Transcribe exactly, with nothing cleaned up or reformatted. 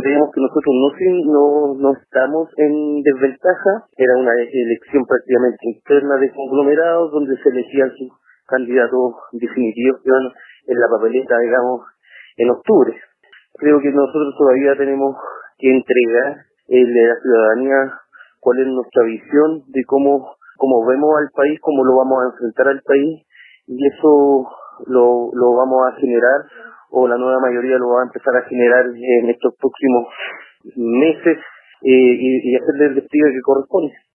creemos que nosotros no, no, no estamos en desventaja. Era una elección prácticamente interna de conglomerados donde se elegían sus candidatos definitivos que van en la papeleta, digamos, en octubre. Creo que nosotros todavía tenemos que entregar eh, a la ciudadanía cuál es nuestra visión de cómo, cómo vemos al país, cómo lo vamos a enfrentar al país, y eso lo, lo vamos a generar, o la nueva mayoría lo va a empezar a generar en estos próximos meses, eh, y, y hacerle el despliegue que corresponde.